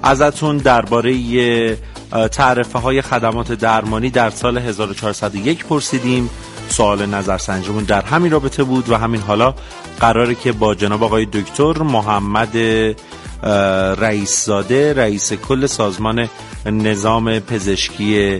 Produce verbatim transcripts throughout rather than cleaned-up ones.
ازتون درباره تعرفه های خدمات درمانی در سال هزار و چهارصد و یک پرسیدیم. سوال نظرسنجیمون در همین رابطه بود و همین حالا قراره که با جناب آقای دکتر محمد رئیس زاده، رئیس کل سازمان نظام پزشکی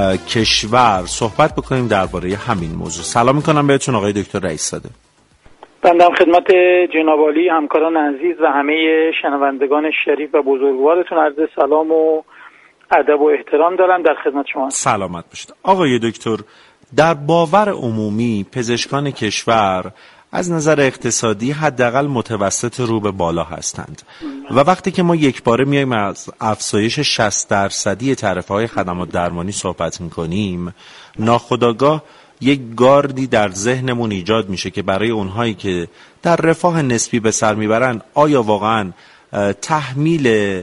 کشور صحبت بکنیم درباره همین موضوع. سلام میکنم بهتون آقای دکتر رئیس زاده. بنده خدمت جناب عالی، همکاران عزیز و همه شنوندگان شریف و بزرگوارتون عرض سلام و ادب و احترام دارم. در خدمت شما. سلامت باشید آقای دکتر. در باور عمومی پزشکان کشور از نظر اقتصادی حداقل متوسط رو به بالا هستند و وقتی که ما یک باره میایم از افزایش شصت درصدی تعرفه‌های خدمات درمانی صحبت میکنیم، ناخودآگاه یک گاردی در ذهنمون ایجاد میشه که برای اونهایی که در رفاه نسبی به سر میبرن آیا واقعا تحمیل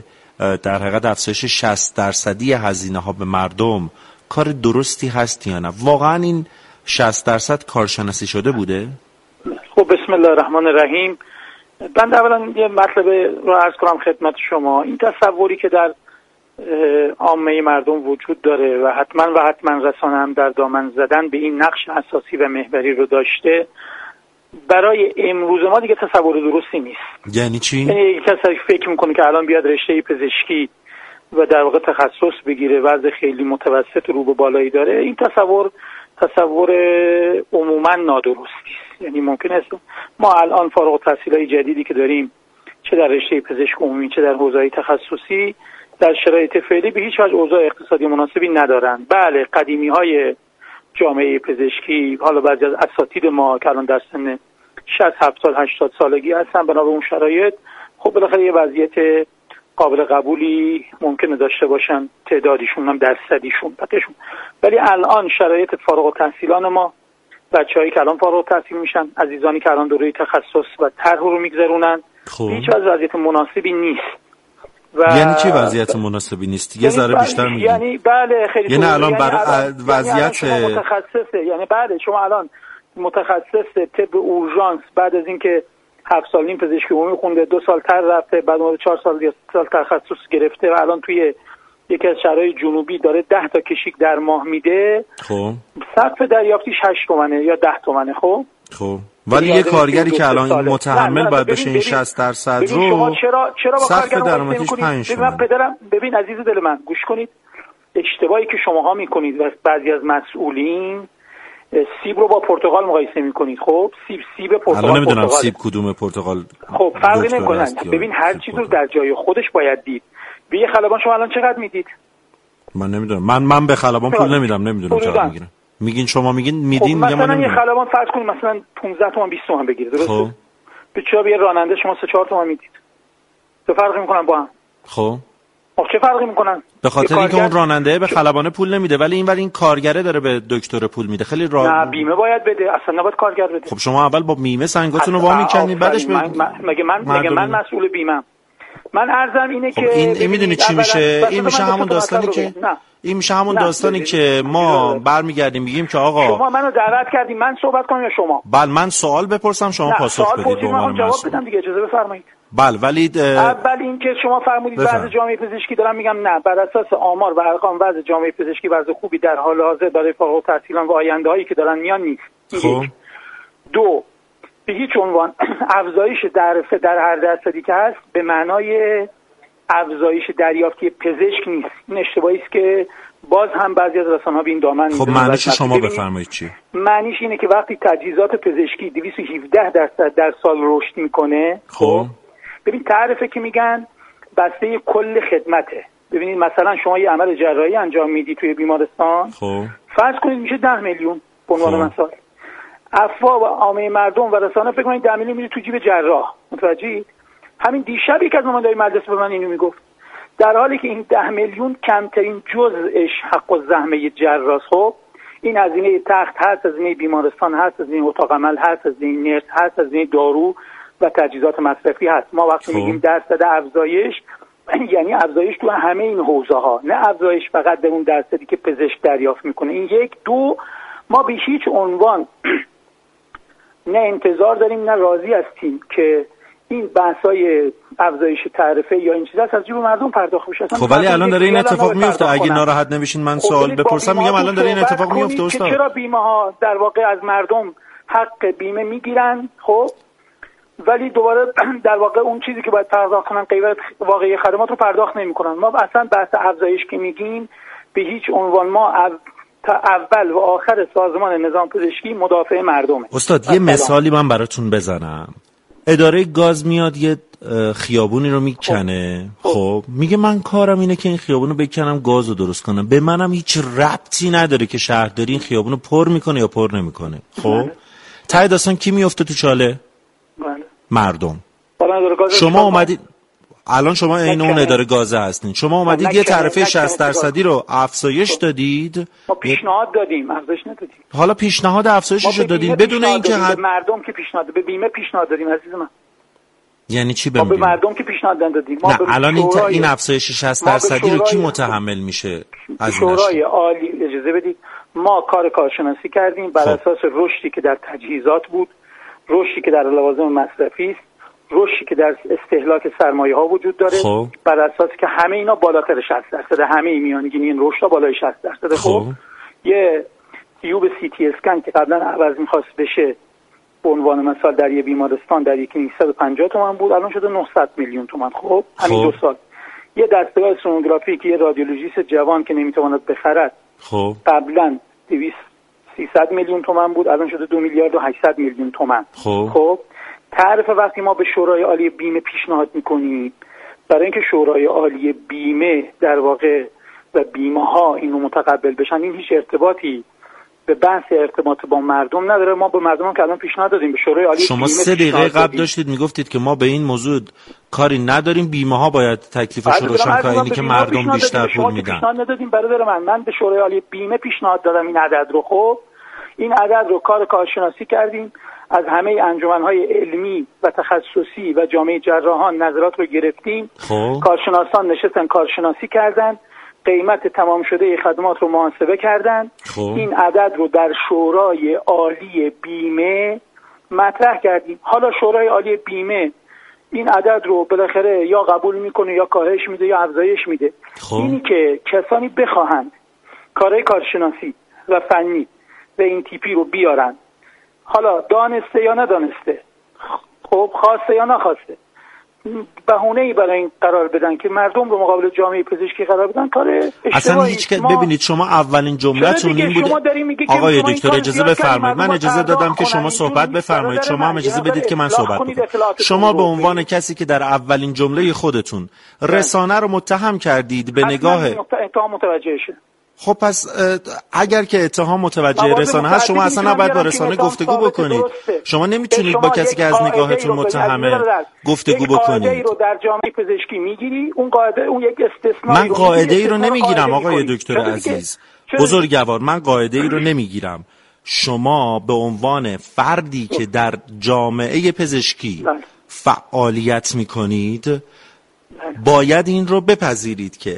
در حقیقت افزایش شصت درصدی هزینه ها به مردم کار درستی هست یا نه؟ واقعا این شصت درصد کارشناسی شده بوده؟ خب بسم الله الرحمن الرحیم. من اولا یه مطلب رو عرض کنم خدمت شما. این تصوری که در عامه مردم وجود داره و حتما و حتما رسانه هم در دامن زدن به این نقش اساسی و محوری رو داشته، برای امروز ما دیگه تصور درستی نیست. یعنی چی؟ یعنی کسی فکر میکنه که الان بیاد رشته پزشکی و در واقع تخصص بگیره، وضع خیلی متوسط رو به بالایی داره. این تصور تصور عموما نادرستی است. یعنی ممکن است ما الان فارغ التحصیلای جدیدی که داریم، چه در رشته پزشک عمومی چه در حوزه تخصصی، در شرایط فعلی به هیچ وجه اوضاع اقتصادی مناسبی ندارن. بله، قدیمی‌های جامعه پزشکی، حالا بعضی از اساتید ما که الان در سن شصت هفتاد هشتاد سالگی هستن، بنا به اون شرایط خب بالاخره یه وضعیت قابل قبولی ممکنه داشته باشن، تعدادیشون هم درصدیشون بقیشون. ولی الان شرایط فارغ التحصیلان ما، بچه‌هایی که الان فارغ التحصیل میشن، عزیزانی که الان دوره تخصص و طرح رو میگذرونن، هیچ از وضعیت مناسبی نیست. و یعنی چی وضعیت مناسبی نیست؟ یه ذره بیشتر میگید. یعنی بله خیلی یعنی الان بر یعنی وضعیت یعنی متخصصه. یعنی بله شما الان متخصص طب اورژانس بعد از اینکه هفت سال نیم پزشکی عمومی خونده، دو سال تر رفته، بعد مورد چهار سال یا سال تخصص گرفته و الان توی یکی از شهرهای جنوبی داره ده تا کشیک در ماه میده. خب سقف دریافتیش هشت تومنه یا ده تومنه. خب خب ولی یه کارگری که الان متحمل باید بشه این شصت درصد رو، شما چرا چرا با سقف درآمدیش پنج تومن؟ ببین پدرم، ببین عزیز دل من، گوش کنید. اشتباهی که شماها میکنید و بعضی از مسئولین، سیب رو با پرتقال مقایسه میکنید. خب سیب سیب پرتقال، الان نمیدونم سیب کدوم پرتقال. خب فرقی نمیکنه. ببین هر چیز رو در جای خودش باید دید. به یه خلبان شما الان چقدر میدید؟ من نمیدونم. من من به خلبان پول نمیدم، نمیدونم چقدر میگیرم. میگین شما میگین میدین. خب مثلا یه خلبان فرض کنید مثلا پانزده تومن بیست تومن بگیره، درسته؟ خب به چه یه راننده شما سه چهار تومن میدید. چه فرقی میکنن با هم؟ خب خب چه فرقی میکنن؟ به خاطر اینکه اون راننده به خلبانه پول نمیده ولی این ولی این کارگره داره به دکتر پول میده. خیلی را... نه بیمه باید بده، اصلا نباید کارگر بده. خب شما اول با بیمه سنگاتون رو وا میکنید بعدش من مگه من مگه من مسئول بیمه؟ من عرضم اینه خب که این, این میدونی چی میشه؟ این میشه همون داستانی که نه. این میشه همون داستانی که ما برمیگردیم میگیم که آقا شما منو دعوت کردین من صحبت کنم یا شما؟ بله من سوال بپرسم شما پاسخ بدید. به من جواب بدم دیگه، اجازه بفرمایید. بله ولی د... اول اینکه شما فرمودید وضع جامعه پزشکی دارم میگم نه، بر اساس آمار و ارقام وضع جامعه پزشکی وضع خوبی در حال حاضر برای فارغ التحصیلان و آینده هایی که دارن میان نیست. خب دو، به هیچ عنوان افزایش تعرفه در هر درصدی که هست به معنای افزایش دریافتی پزشک نیست. این اشتباهی است که باز هم بعضی از رسانه‌ها به این دامن خب معنیش شما بفرمایید چی؟ معنیش اینه که وقتی تجهیزات پزشکی دویست و هفده درصد در سال رشد میکنه، خب ببین تعرفه که میگن بسته کل خدمته. ببینید مثلا شما یه عمل جراحی انجام میدی توی بیمارستان، خب فرض کنید میشه ده میلیون به عنوان مثال. افوا و عامه مردم و رسانه فکر کنید ده میلیون میره تو جیب جراح. متوجهید؟ همین دیشب یک از نماینده‌های مجلس به من اینو میگفت، در حالی که این ده میلیون کمترین جزءش حق الزحمه جراح. خب این هزینه تخت هست، هزینه بیمارستان هست، هزینه اتاق عمل هست، هزینه نرس هست، هزینه دارو و تجهیزات مصرفی هست. ما وقتی خب. میگیم درصد افزایش یعنی افزایش تو همه این حوزه ها، نه افزایش فقط به اون درصدی که پزشک دریافت میکنه. این یک. دو، ما به هیچ عنوان نه انتظار داریم نه راضی هستیم که این بحث‌های افزایش تعرفه یا این چیزا از جیب مردم پرداخت بشه. خب ولی الان داره این اتفاق میفته. اگه ناراحت نمیشین من سوال بپرسم، میگم الان داره این اتفاق میفته استاد. چرا بیمه ها در واقع از مردم حق بیمه میگیرن، خب ولی دوباره در واقع اون چیزی که باید پرداخت کنن قیمت واقعی خدمات رو پرداخت نمیکنن. ما اصلا بحث افزایش که میگیم به هیچ عنوان ما تا اول و آخر سازمان نظام پزشکی مدافع مردمه. استاد یه مثالی من براتون بزنم. اداره گاز میاد یه خیابونی رو میکنه، خب, خب. میگه من کارم اینه که این خیابونو بکنم گاز رو درست کنم، به منم هیچ ربطی نداره که شهرداری این خیابونو پر میکنه یا پر نمیکنه. خب ته داستان کی میفته تو چاله؟ بله. مردم. شما اومدید الان شما این اون اداره گازه هستین، شما اومدید یه تعرفه شصت درصدی رو افزایش دادید. ما پیشنهاد دادیم، افزایش ندادیم. حالا پیشنهاد افزایشش رو دادین بدون اینکه حد... مردم که پیشنهاد به بیمه پیشنهاد دادیم عزیز من. یعنی چی ما به مردم که پیشنهاد دادیم. ما نه الان این, ت... این افزایش شصت درصدی رو کی متحمل میشه از شورای عالی؟ اجازه بدید ما کار کارشناسی کردیم بر اساس رشدی که در تجهیزات بود، رشدی که در لوازم مصرفی است، رشدی که در استهلاک سرمایه ها وجود داره. خب. بر اساس که همه اینا بالاتر شصت درصد، همه میانگینی این رشد ها بالای شصت درصد. خب یه تیوب سی تی اسکن که قبلا عوض می‌خواست بشه به عنوان مثال در یه بیمارستان در یک کلینیک صد و پنجاه تومان بود، الان شده نهصد میلیون تومان. خب همین دو سال. یه دستگاه سونوگرافی که یه رادیولوژیست جوان که نمیتواند بخرد، خب قبلا دویست سیصد میلیون تومان بود، الان شده دو میلیارد و هشتصد میلیون تومان. خب خب تعرفه وقتی ما به شورای عالی بیمه پیشنهاد میکنیم برای اینکه شورای عالی بیمه در واقع و بیمه ها اینو متقبل بشن، این هیچ ارتباطی به بحث ارتباط با مردم نداره. ما به مردم که الان پیشنهاد دادیم به شورای عالی شما سه دقیقه قبل داشتید میگفتید که ما به این موضوع کاری نداریم، بیمه ها باید تکلیفش رو روشن کنن، اینی که مردم بیشتر پول میدن. پیشنهاد ندادیم برادر من، من به شورای عالی بیمه پیشنهاد دادم این عدد رو. خب این عدد رو کار کارشناسی کردیم، از همه انجمن‌های علمی و تخصصی و جامعه جراحان نظرات رو گرفتیم. خب. کارشناسان نشستن کارشناسی کردن، قیمت تمام شده خدمات رو محاسبه کردن. خب. این عدد رو در شورای عالی بیمه مطرح کردیم. حالا شورای عالی بیمه این عدد رو بالاخره یا قبول میکنه یا کاهش میده یا افزایش میده. خب. اینی که کسانی بخواهند کارهای کارشناسی و فنی و این تیپی رو بیارن، حالا دانسته یا ندانسته، خب خواسته یا نخواسته، بهونه‌ای برای این قرار بدن که مردم رو مقابل جامعه پزشکی قرار بدن، کار اشتباهی. اصلا هیچ که ما... ببینید شما اولین جمله‌تون این بود. آقای دکتر اجازه بفرمایید، من اجازه دادم که شما صحبت بفرمایید، شما هم اجازه بدید که من صحبت کنم. شما به عنوان کسی که در اولین جمله خودتون رسانه رو متهم کردید به نگاه اتهام متوجه شه. خب پس اگر که اتهام متوجه رسانه هست، شما اصلا نباید با رسانه گفتگو بکنید. شما نمیتونید با کسی که از نگاهتون متهمه گفتگو بکنید. قاعده رو در جامعه پزشکی میگیری، اون قاعده اون یک استثنایی. من قاعده ای رو نمیگیرم آقای دکتر عزیز بزرگوار، من قاعده ای رو نمیگیرم. شما به عنوان فردی که در جامعه پزشکی فعالیت میکنید باید این رو بپذیرید که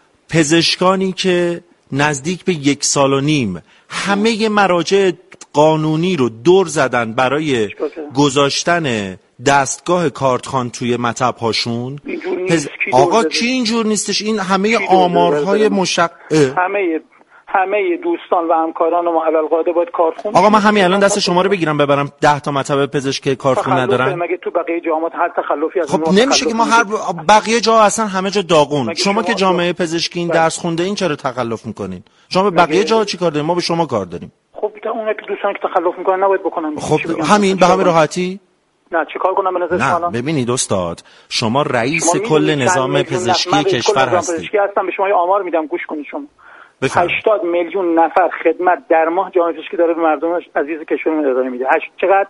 پزشکانی که نزدیک به یک سال و نیم همه مراجع قانونی رو دور زدن برای گذاشتن دستگاه کارتخوان توی مطب هاشون، پز... آقا کی اینجور نیستش؟ این همه آمارهای مشق همه همه دوستان و همکاران ما علالقاعده باید کارخون. آقا من همین الان دست شما رو بگیرم ببرم ده تا مطب پزشکی کارخون ندارن. مگه تو بقیه جامعات هر تخلفی از خب نمیشه که ما هر بقیه جا اصلا همه جا داغون. شما, شما که جامعه پزشکی این درس خونده این چرا تخلف میکنین؟ شما به بقیه جا چی کار دارین؟ ما به شما کار داریم. خب اونا که دوستان که تخلف میکنن نباید بکنن. خب همین به همین راحتی؟ نه چیکار کنم به نظر شما؟ نه ببینید استاد، شما رئیس کل نظام پزشکی کشور هستید. پزشکی هستم، به شما آمار میدم گوش کنید شما. هشتاد میلیون نفر خدمت در ماه جامعه پزشکی داره به مردم عزیز کشورمون ارائه میده. هشت چقدر؟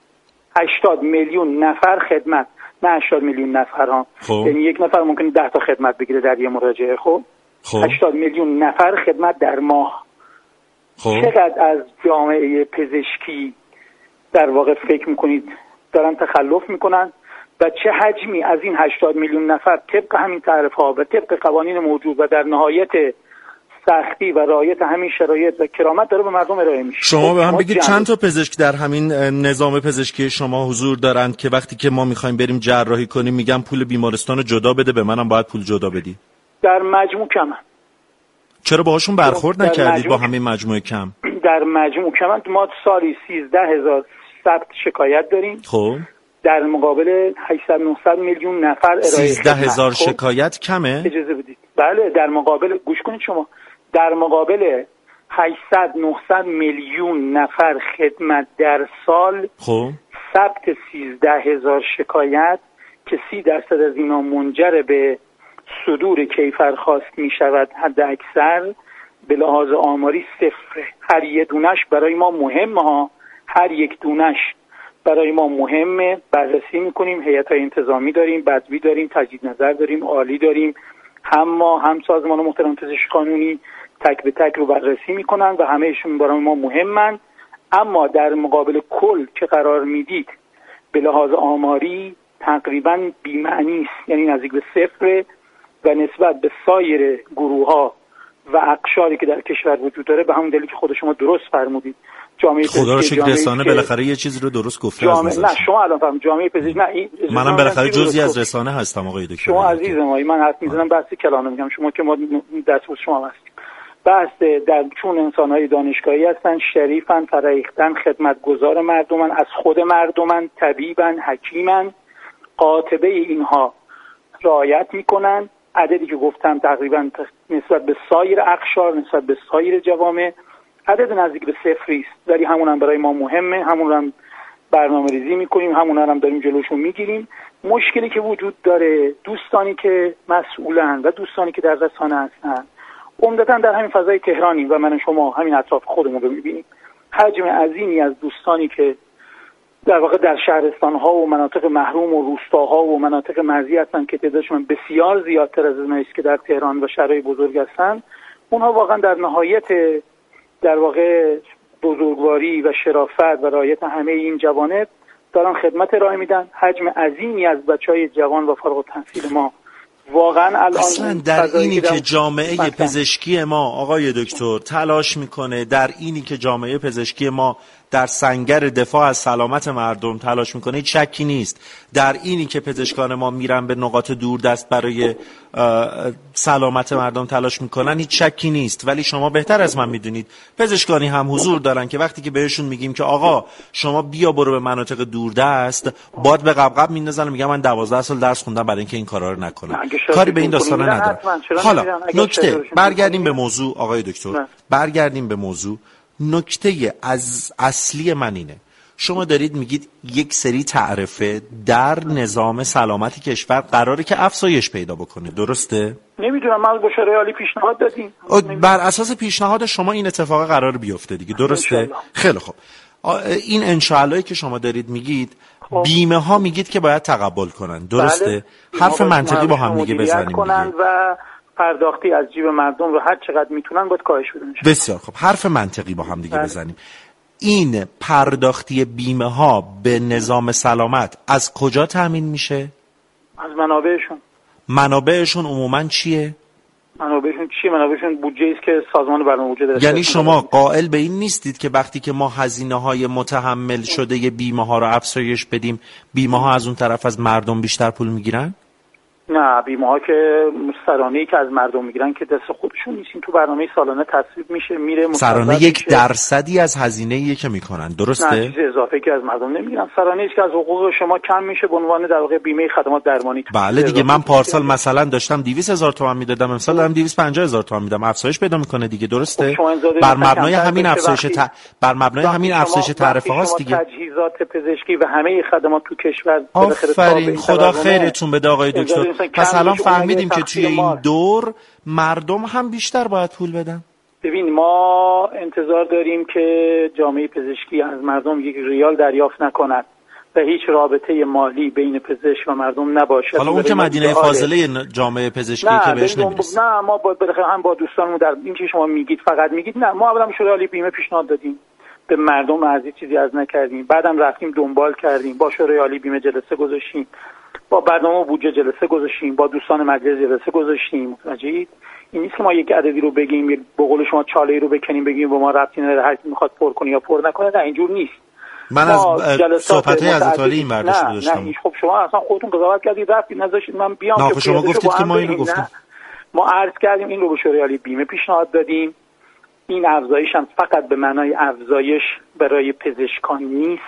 هشتاد میلیون نفر خدمت، نه هشتاد میلیون نفر ها. یعنی یک نفر ممکنه ده تا خدمت بگیره در یه مراجعه. خب هشتاد میلیون نفر خدمت در ماه. خب چقدر از جامعه پزشکی در واقع فکر میکنید دارن تخلف میکنن و چه حجمی از این هشتاد میلیون نفر طبق همین تعرفه ها و طبق قوانین موجود و در نهایت سختی و رعایت همین شرایط و کرامت داره به مردم ارائه میشه. شما به هم بگید چند تا پزشک در همین نظام پزشکی شما حضور دارند که وقتی که ما میخوایم بریم جراحی کنیم میگم پول بیمارستان رو جدا بده، به منم باید پول جدا بدی؟ در مجموع کمن. چرا باهاشون برخورد نکردید با همین مجموع کم؟ در مجموع کمن. ما سالی سیزده هزار ثبت شکایت داریم. خب در مقابل هشتصد نهصد میلیون نفر ارائه سیزده هزار شکایت کمه؟ اجازه بدید. بله در مقابل، گوش کنید شما، در مقابل هشتصد نهصد میلیون نفر خدمت در سال، خب ثبت سیزده هزار شکایت که سی درصد از اینا منجر به صدور کیفرخواست می شود، حد اکثر به لحاظ آماری صفره. هر یه دونش برای ما مهمه ها، هر یک دونش برای ما مهمه. بررسی میکنیم، هیئت‌های انتظامی داریم، بدوی داریم، تجدید نظر داریم، عالی داریم، هم ما هم سازمان محترم پزشکی قانونی تک به تک رو بررسی میکنن و همهشون برای ما مهمن. اما در مقابل کل که قرار میدید به لحاظ آماری تقریبا بی‌معنی است، یعنی نزدیک به صفر و نسبت به سایر گروه‌ها و اقشاری که در کشور وجود داره، به همون دلیلی که خود شما درست فرمودید، جامعه خدا رو شکر رسانه بالاخره یه چیزی رو درست گفته از نظر. نه شما الان فهم جامعه پزشکی، نه این منم بالاخره جزئی از رسانه هستم آقای دکتر. شما عزیز ما، من حرف میزنم بحث کلام میگم، شما که ما دستمزد شما هستیم. بحث در چون انسان‌های دانشگاهی هستن، شریفن، فرهیختن، خدمتگزار مردمن، از خود مردمن، طبیبن، حکیمن، قاطبه اینها رعایت میکنن. عددی که گفتم تقریبا نسبت به سایر اقشار، نسبت به سایر جوامع عدد نزدیک به صفری است، ولی همون هم برای ما مهمه، همون هم برنامه ریزی میکنیم، همون هم داریم جلوشون میگیریم. مشکلی که وجود داره، دوستانی که مسئولن و دوستانی که در رسانه هستن عمدتاً در همین فضای تهرانی و من شما همین اطراف خودمون رو میبینیم، حجم عظیمی از دوستانی که در واقع در شهرستان‌ها و مناطق محروم و روستاها و مناطق مرزی هستن که تعدادشون بسیار زیادتر از اونایی است که در تهران و شهرهای بزرگ هستن، اونها واقعا در نهایت در واقع بزرگواری و شرافت و رعایت همه این جوانب دارن خدمت ارائه میدن. حجم عظیمی از بچهای جوان و فارغ التحصیل ما واقعا الان اصلا در اینی که جامعه پزشکی ما آقای دکتر تلاش میکنه، در اینی که جامعه پزشکی ما در سنگر دفاع از سلامت مردم تلاش میکنه، هیچ شکی نیست. در اینی که پزشکان ما میرن به نقاط دوردست برای سلامت مردم تلاش میکنن، هیچ شکی نیست. ولی شما بهتر از من میدونید پزشکانی هم حضور دارن که وقتی که بهشون میگیم که آقا شما بیا برو به مناطق دوردست، باد به قبقب میندازن و میگن من دوازده سال درس خوندم برای اینکه این کارا رو نکنم. کاری به این داستانا ندارم. حالا نکته، برگردیم به موضوع آقای دکتر، برگردیم به موضوع. نکته از اصلی من اینه، شما دارید میگید یک سری تعرفه در نظام سلامتی کشور قراره که افزایش پیدا بکنه، درسته؟ نمیدونم، ما با شورای عالی پیشنهاد دادیم، بر اساس پیشنهاد شما این اتفاق قرار بیفته دیگه، درسته؟ خیلی خوب. این انشاءالله که شما دارید میگید خب. بیمه ها میگید که باید تقبل کنن، درسته؟ بله. حرف منطقی با هم دیگه بزنیم کنن و پرداختی از جیب مردم رو هر چقدر میتونن باید کاهش بدن. بسیار خب، حرف منطقی با هم دیگه بله. بزنیم. این پرداختی بیمه ها به نظام سلامت از کجا تامین میشه؟ از منابعشون. منابعشون عموما چیه؟ منابعشون چیه؟ منابعشون بودجه است که سازمان برنامه بودجه داره. یعنی شما قائل به این نیستید که وقتی که ما هزینه‌های متحمل شده ی بیمه ها رو افزایش بدیم، بیمه ها از اون طرف از مردم بیشتر پول میگیرن؟ نه، بیمه ها که سرانه‌ای که از مردم میگیرن که دست خودشون نیستین، تو برنامه سالانه تصویب میشه، میره سرانه یک میشه. درصدی از هزینه‌ای که میکنن، درسته؟ نه، چیز اضافه که از مردم نمیگیرن، سرانه‌ای که از حقوق شما کم میشه به عنوان در واقع بیمه خدمات درمانی. بله دیگه، من پارسال مثلا داشتم دویست هزار تومان میدادم، امسال دارم دویست و پنجاه هزار تومان میدم، افزایش پیدا میکنه دیگه، درسته؟ بر مبنای همین افزایش ت... بر مبنای همین افزایش تعرفه هاست دیگه. تجهیزات پزشکی و همه خدمات تو کشور آفرین، خدا خیرتون بده آقای دکتر. پس الان فهمیدیم که توی این دور مردم هم بیشتر باید پول بدن. ببین، ما انتظار داریم که جامعه پزشکی از مردم یک ریال دریافت نکند و هیچ رابطه مالی بین پزشک و مردم نباشد. حالا اون که مدینه فاضله جامعه پزشکی که بهش نمیرسه. نه، ما با بالاخره هم با دوستانمون در این که شما میگید فقط میگید، نه، ما اولا شورای عالی بیمه پیشنهاد دادیم، به مردم عزیز چیزی از نکردیم، بعدم رفتیم دنبال کردیم، با شورای عالی بیمه جلسه گذاشتیم، با برنامه بودجه جلسه گذاشتیم، با دوستان مجلس جلسه گذاشتیم. متوجهید؟ این نیست که ما یک عددی رو بگیم، به قول شما چاله‌ای رو بکنیم بگیم با ما ربطی نداره، هر کی میخواد پر کنه یا پر نکنه. نه اینجور نیست. من از صحبت‌های عزت‌عالی این برداشت داشتم. نه خب شما اصلا خودتون قضاوت کردید رفتید نذاشتید من بیام که شما گفتید که ما اینو گفتیم. ما عرض کردیم این رو به شورای عالی بیمه پیشنهاد دادیم. این افزایش هم فقط به معنای افزایش برای پزشکان نیست.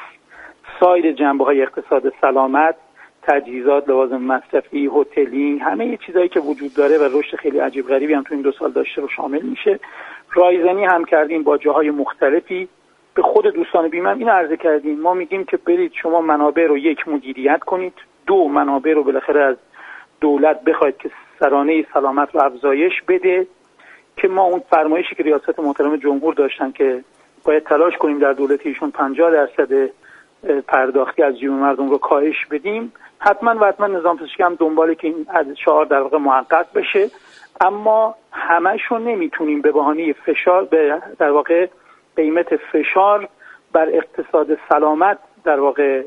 سایر جنبه‌های اقتصاد سلامت، تجهیزات، لوازم مصرفی، هتلینگ، همه یه چیزایی که وجود داره و رشد خیلی عجیب غریبی هم تو این دو سال داشته رو شامل میشه. رایزنی هم کردیم با جاهای مختلفی. به خود دوستان بیمه این عرضه کردیم، ما میگیم که برید شما منابع رو یک مدیریت کنید، دو منابع رو بالاخره از دولت بخواید که سرانه سلامت رو افزایش بده، که ما اون فرمایشی که ریاست محترم جمهور داشتن که باید تلاش کنیم در دولت ایشون پنجاه درصد پرداختی از جیب مردم رو کاهش بدیم. حتما و حتما نظام پزشکی هم دنباله که این شعار در واقع محقق بشه، اما همش رو نمیتونیم به بهانه فشار به در واقع قیمت فشار بر اقتصاد سلامت در واقع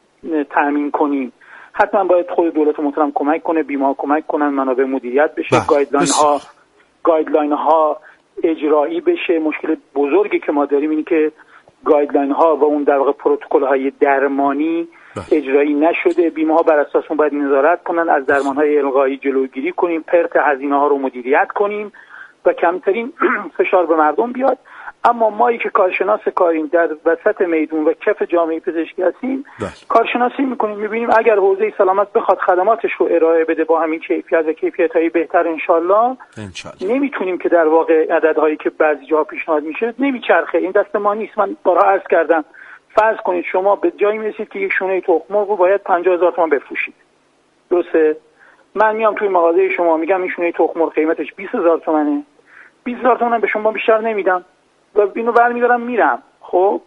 تامین کنیم. حتما باید خود دولت محترم کمک کنه، بیمه‌ها کمک کنن، منابع مدیریت بشه، گایدلاین ها گایدلاین ها اجرایی بشه. مشکل بزرگی که ما داریم اینه که گایدلاین ها و اون در واقع پروتکل های درمانی اجرایی نشده. بیمه ها بر اساس اون باید نظارت کنن، از درمان های القایی جلوگیری کنیم، پرت هزینه ها رو مدیریت کنیم و کمترین فشار به مردم بیاد. اما مایی که کارشناس کاریم در وسط میدون و کف جامعه پزشکی هستیم، کارشناسی میکنیم، میبینیم اگر حوزه سلامت بخواد خدماتش رو ارائه بده با همین کیفیت و کیفیت‌های بهتر انشالله، نمیتونیم که در واقع عددهایی که بعضی جاها پیشنهاد میشه نمیچرخه. این دست ما نیست. من بارها عرض کردم فرض کنید شما به جایی میرسید که یک شونه تخم مرغ رو باید پنجاه هزار تومان بفروشید. درسته؟ من میام توی مغازه شما میگم این شونه تخم مرغ قیمتش بیست هزار تومانه. بیست هزار تومان به شما بیشتر نمیدم و اینو برمی‌دارم میرم. خب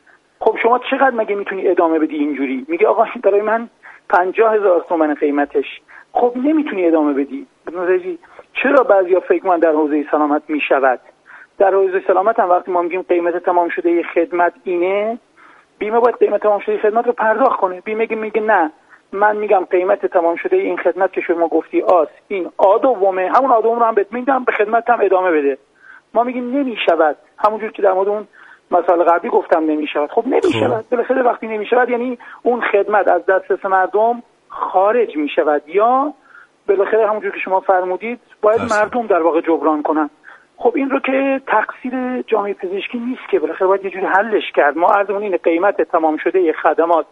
خب شما چقدر مگه میتونی ادامه بدی اینجوری؟ میگه آقا برای من پنجاه هزار تومان قیمتش. خب نمیتونی ادامه بدی. بنابراین چرا بعضیا فکر من در حوزه سلامت میشود؟ در حوزه سلامت هم وقتی ما میگیم قیمت تمام شده ی خدمت اینه، بیمه باید قیمت تمام شده خدمت رو پرداخت کنه. بیمه میگه نه، من میگم قیمت تمام شده این خدمت که شما گفتی آس، این آ دومه، همون آ دوم رو هم بهت میدم، به خدمت هم ادامه بده. ما میگیم نمیشود، همونجور که در مورد اون مسائل قبلی گفتم نمیشود. خب نمیشود. بالاخره وقتی نمیشود یعنی اون خدمت از دسترس مردم خارج میشود، یا بالاخره همونجور که شما فرمودید باید هست. مردم در واقع جبران کنن. خب این رو که تقصیر جامعه پزشکی نیست که، بالاخره باید یه جوری حلش کرد. ما عرضمون اینه قیمت تمام شده خدمات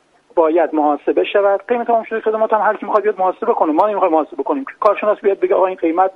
باید محاسبه شود. قیمت تمام شده خدمات هم هر کی میخواد بیاد محاسبه کنه. ما نمیخوایم محاسبه کنیم. کارشناس بیاد بگه آقا این قیمت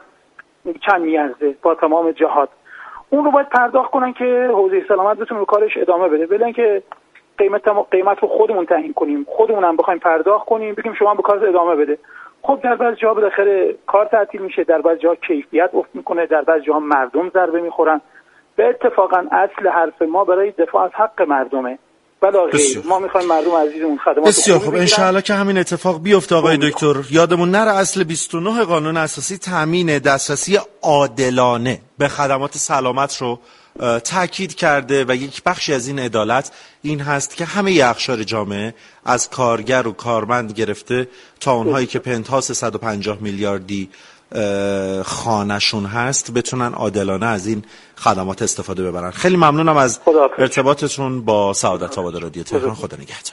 چند میارزه با تمام جهات. اون رو باید پرداخت کنن که حوزه سلامت بتونه به کارش ادامه بده. بلن که قیمت قیمت رو خودمون تعیین کنیم، خودمون هم بخوایم پرداخت کنیم، بگیم شما به کارت ادامه بده. خب در بعضی جاها بالاخره کار تعطیل میشه، در بعضی جاها کیفیت افت میکنه، در بعضی جاها مردم ضربه میخورن. به اتفاقا اصل حرف ما برای دفاع از حق مردمه. بلا غیر. ما میخوایم مردم عزیزمون خدمات بسیار خوب. ان شاءالله که همین اتفاق بیفته آقای دکتر. یادمون نره اصل بیست و نه قانون اساسی تامین دسترسی عادلانه به خدمات سلامت رو تاکید کرده و یک بخشی از این عدالت این هست که همه اقشار جامعه از کارگر و کارمند گرفته تا اونهایی که پنتهاوس صد و پنجاه میلیاردی خانه‌شون هست بتونن عادلانه از این خدمات استفاده ببرن. خیلی ممنونم از ارتباطتون با سعادت آباد رادیو تهران. خدا نگهدار.